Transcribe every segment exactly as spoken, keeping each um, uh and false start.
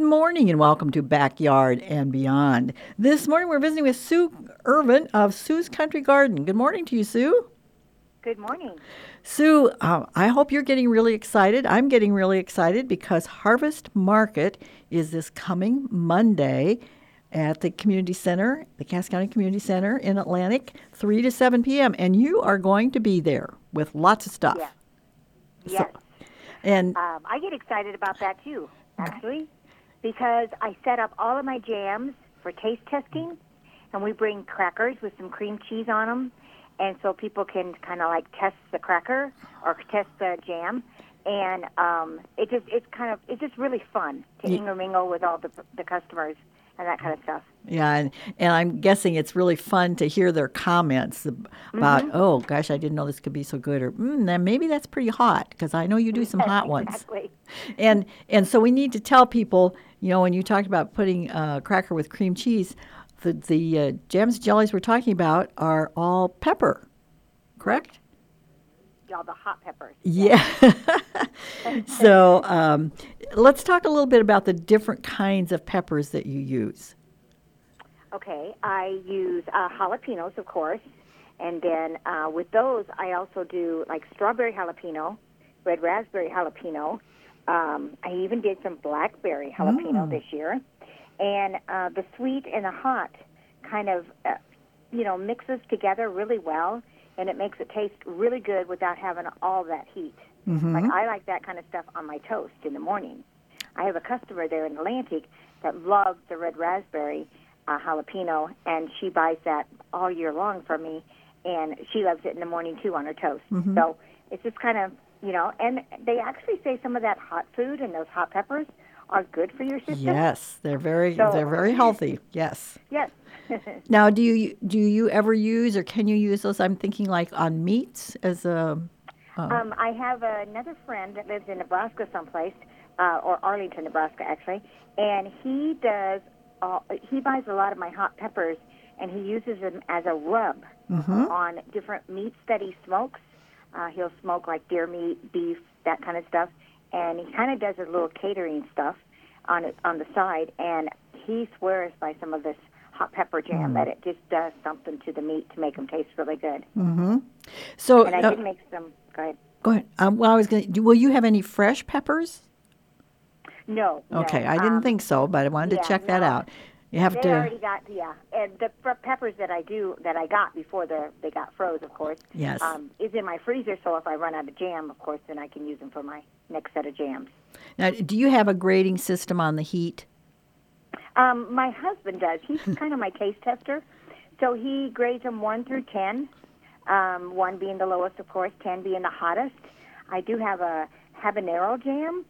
morning and welcome to Backyard and Beyond. This morning we're visiting with Sue Irvin of Sue's Country Garden. Good morning to you, Sue. Good morning. Sue, uh, I hope you're getting really excited. I'm getting really excited because Harvest Market is this coming Monday at the Community Center, the Cass County Community Center in Atlantic, three to seven p.m., and you are going to be there with lots of stuff. Yes. So, Yes. and Um, I get excited about that, too, actually, because I set up all of my jams for taste testing, and we bring crackers with some cream cheese on them, and so people can kind of like test the cracker or test the jam, and um, it just it's kind of it's just really fun to Ye- intermingle with all the the customers and that kind of stuff. Yeah, and, and I'm guessing it's really fun to hear their comments ab- about, Mm-hmm. oh, gosh, I didn't know this could be so good, or mm, then maybe that's pretty hot, because I know you do some hot ones. Exactly. And and so we need to tell people, you know, when you talked about putting uh, cracker with cream cheese, the, the uh, jams and jellies we're talking about are all pepper, correct? All the hot peppers. Yeah. So um, let's talk a little bit about the different kinds of peppers that you use. Okay, I use uh, jalapenos, of course, and then uh, with those, I also do like strawberry jalapeno, red raspberry jalapeno. Um, I even did some blackberry jalapeno Mm. this year, and uh, the sweet and the hot kind of, uh, you know, mixes together really well, and it makes it taste really good without having all that heat. Mm-hmm. Like I like that kind of stuff on my toast in the morning. I have a customer there in Atlantic that loves the red raspberry uh, jalapeno, and she buys that all year long from me, and she loves it in the morning too on her toast. Mhm. So it's just kind of, you know, and they actually say some of that hot food and those hot peppers are good for your system. Yes, they're very So- they're very healthy. Yes. Yes. Now, do you do you ever use or can you use those? I'm thinking like on meats as a. Uh, Um, I have another friend that lives in Nebraska someplace, uh, or Arlington, Nebraska, actually, and he does. Uh, he buys a lot of my hot peppers, and he uses them as a rub Mhm. on different meats that he smokes. Uh, he'll smoke like deer meat, beef, that kind of stuff, and he kind of does a little catering stuff on it on the side. And he swears by some of this hot pepper jam that it just does something to the meat to make them taste really good. mhm. So And I uh, did make some. Go ahead. go ahead. Um, well, I was going. to Will you have any fresh peppers? No. no. Okay, I didn't Um, think so, but I wanted yeah, to check that no. out. You have They to. already got, yeah, and the fr- peppers that I do, that I got before the, they got froze, of course, Yes. um, is in my freezer, so if I run out of jam, of course, then I can use them for my next set of jams. Now, do you have a grading system on the heat? Um, my husband does. He's kind of my taste tester, so he grades them one through ten, um, one being the lowest, of course, ten being the hottest. I do have a habanero jam,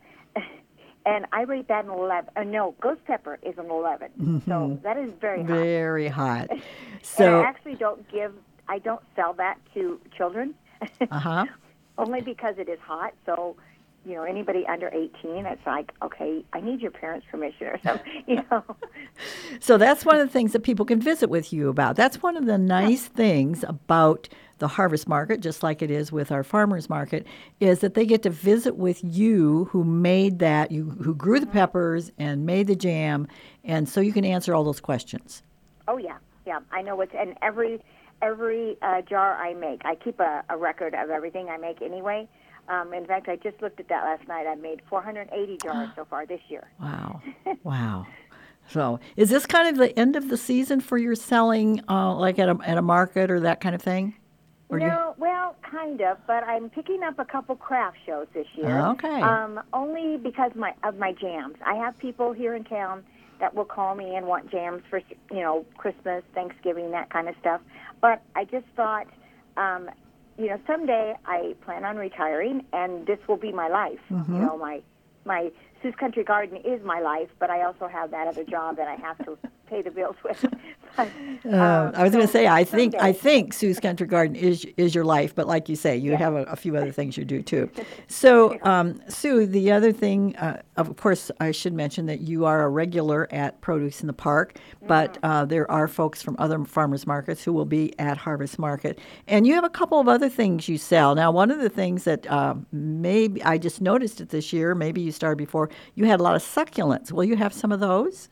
and I rate that an eleven. Uh, no, ghost pepper is an eleven, so that is very hot. Very hot. And So, I actually don't give, I don't sell that to children, uh huh. only because it is hot. So, you know, anybody under eighteen, it's like, okay, I need your parents' permission or something, you know. So that's one of the things that people can visit with you about. That's one of the nice things about the harvest market, just like it is with our farmers market, is that they get to visit with you who made that, you who grew the peppers and made the jam, and so you can answer all those questions. Oh, yeah, yeah. I know what's, and every every uh, jar I make, I keep a, a record of everything I make anyway. Um, in fact, I just looked at that last night. I made four hundred eighty jars so far this year. Wow. Wow. So is this kind of the end of the season for your selling, uh, like at a, at a market or that kind of thing? Or do you- No, well, kind of, but I'm picking up a couple craft shows this year. Okay. Um, only because my of my jams. I have people here in town that will call me and want jams for, you know, Christmas, Thanksgiving, that kind of stuff. But I just thought, um, you know, someday I plan on retiring, and this will be my life. Mm-hmm. You know, my my Sue's Country Garden is my life, but I also have that other job that I have to pay the bills with. But, Uh, um, I was going to so say, I think someday- I think Sue's Country Garden is is your life, but like you say, you Yeah. have a, a few other things you do too. So, um, Sue, the other thing, uh, of course, I should mention that you are a regular at Produce in the Park, but uh, there are folks from other farmers markets who will be at Harvest Market, and you have a couple of other things you sell. Now, one of the things that uh, maybe I just noticed it this year, maybe you started before, before, you had a lot of succulents. Will you have some of those?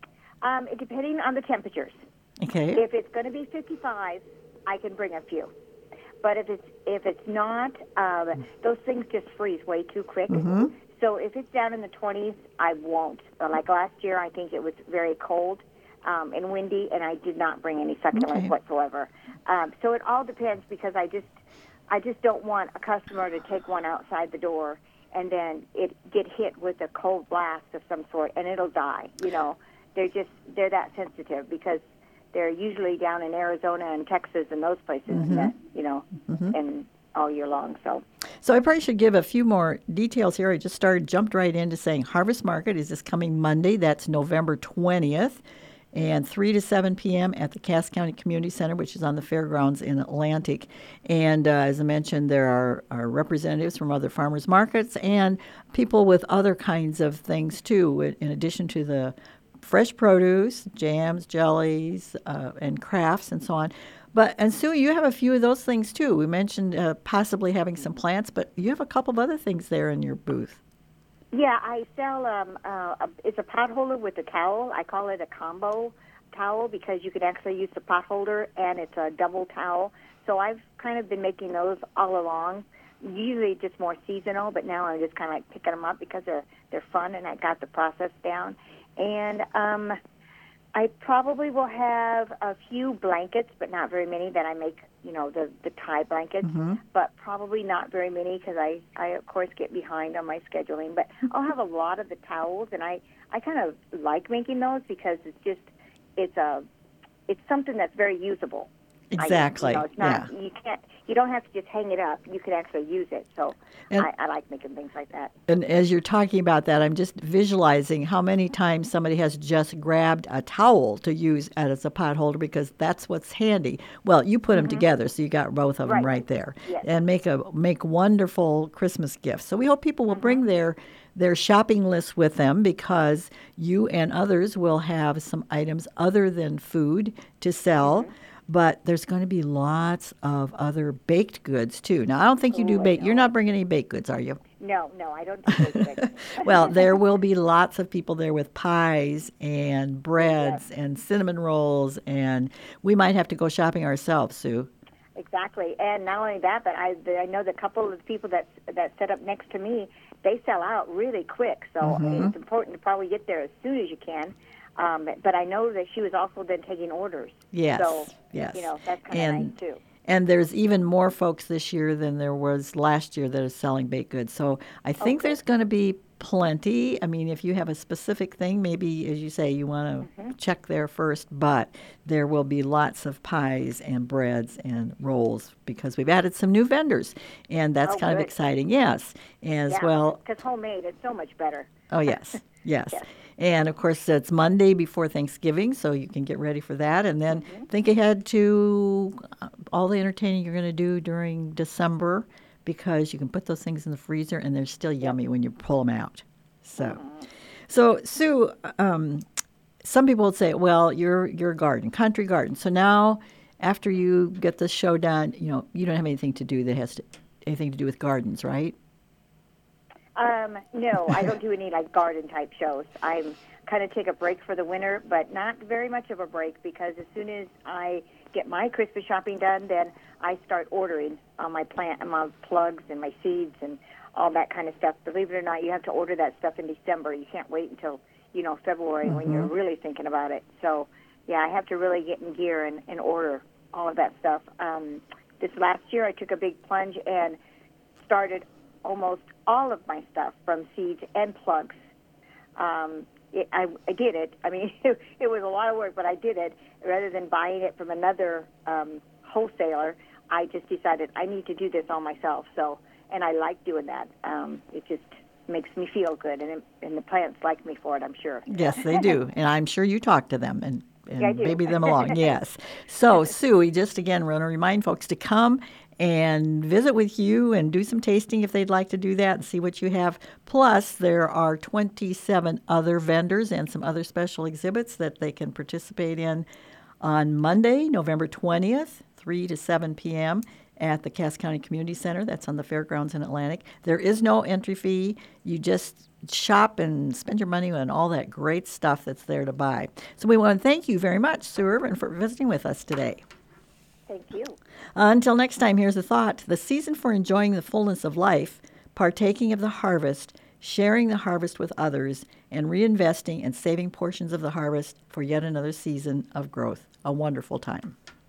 Um, depending on the temperatures. Okay. If it's going to be fifty-five, I can bring a few. But if it's if it's not, um, those things just freeze way too quick. Mm-hmm. So if it's down in the twenties, I won't. Uh, like last year, I think it was very cold um, and windy, and I did not bring any succulents Okay. whatsoever. Um, so it all depends because I just I just don't want a customer to take one outside the door and then it get hit with a cold blast of some sort and it'll die. You know, they're just they're that sensitive because they're usually down in Arizona and Texas and those places, Mm-hmm. that, you know, Mm-hmm. and all year long. So. So I probably should give a few more details here. I just started, jumped right into saying Harvest Market is this coming Monday. That's November twentieth, and three to seven p.m. at the Cass County Community Center, which is on the fairgrounds in Atlantic. And uh, as I mentioned, there are, are representatives from other farmers markets and people with other kinds of things, too, in in addition to the fresh produce, jams, jellies, uh, and crafts, and so on. But and Sue, you have a few of those things too. We mentioned uh, possibly having some plants, but you have a couple of other things there in your booth. Yeah, I sell. Um, uh, a, it's a pot holder with a towel. I call it a combo towel because you can actually use the pot holder and it's a double towel. So I've kind of been making those all along. Usually just more seasonal, but now I'm just kind of like picking them up because they're they're fun and I got the process down. And um, I probably will have a few blankets, but not very many that I make, you know, the, the tie blankets, Mm-hmm. but probably not very many because I, I, of course, get behind on my scheduling. But I'll have a lot of the towels, and I, I kind of like making those because it's just, it's a, it's something that's very usable. Exactly. I, you know, it's not, yeah. you can't, you don't have to just hang it up. You can actually use it. So And- I, I like making things like that. And as you're talking about that, I'm just visualizing how many times somebody has just grabbed a towel to use as a pot holder because that's what's handy. Well, you put them together, so you got both of them Right. right there, Yes. and make a make wonderful Christmas gifts. So we hope people will bring their their shopping list with them because you and others will have some items other than food to sell. But there's going to be lots of other baked goods too. Now, I don't think you do Oh, I bake. You're know. not bringing any baked goods, are you? No, no, I don't do big Well, there will be lots of people there with pies and breads and cinnamon rolls, and we might have to go shopping ourselves, Sue. Exactly, and not only that, but I I know the couple of people that that set up next to me, they sell out really quick. So Mm-hmm. it's important to probably get there as soon as you can. Um, but I know that she was also then taking orders. Yes, So yes. you know that's kind of And- nice too. And there's even more folks this year than there was last year that are selling baked goods. So I think Okay. there's going to be plenty. I mean, if you have a specific thing, maybe, as you say, you want to Mm-hmm. check there first, but there will be lots of pies and breads and rolls because we've added some new vendors, and that's Oh, kind of good. exciting, yes. As Yeah, well, because homemade is so much better. oh, yes, yes. Yes. And of course, it's Monday before Thanksgiving, so you can get ready for that. And then Mm-hmm. think ahead to uh, all the entertaining you're going to do during December because you can put those things in the freezer and they're still yummy when you pull them out. So, Mm-hmm. so Sue, um, some people would say, well, you're, you're a garden, country garden. So now after you get this show done, you know, you don't have anything to do that has to, anything to do with gardens, right? Um, no, I don't do any like garden type shows. I'm kind of take a break for the winter, but not very much of a break because as soon as I get my Christmas shopping done, then I start ordering on my plant and my plugs and my seeds and all that kind of stuff. Believe it or not, you have to order that stuff in December. You can't wait until, you know, February when you're really thinking about it. So, yeah, I have to really get in gear and, and order all of that stuff. Um, this last year, I took a big plunge and started almost all of my stuff from seeds and plugs. Um, it, I, I did it. I mean, it, it was a lot of work, but I did it. Rather than buying it from another um, wholesaler, I just decided I need to do this all myself. So, and I like doing that. Um, it just makes me feel good, and, it, and the plants like me for it, I'm sure. Yes, they do. And I'm sure you talk to them and, and Yeah, I do. baby them along. Yes. So, Sue, we just again want to remind folks to come and visit with you and do some tasting if they'd like to do that and see what you have. Plus, there are twenty-seven other vendors and some other special exhibits that they can participate in on Monday, November twentieth, three to seven p.m. at the Cass County Community Center. That's on the fairgrounds in Atlantic. There is no entry fee. You just shop and spend your money on all that great stuff that's there to buy. So we want to thank you very much, Sue Irvin, for visiting with us today. Thank you. Uh, until next time, here's a thought. The season for enjoying the fullness of life, partaking of the harvest, sharing the harvest with others, and reinvesting and saving portions of the harvest for yet another season of growth. A wonderful time.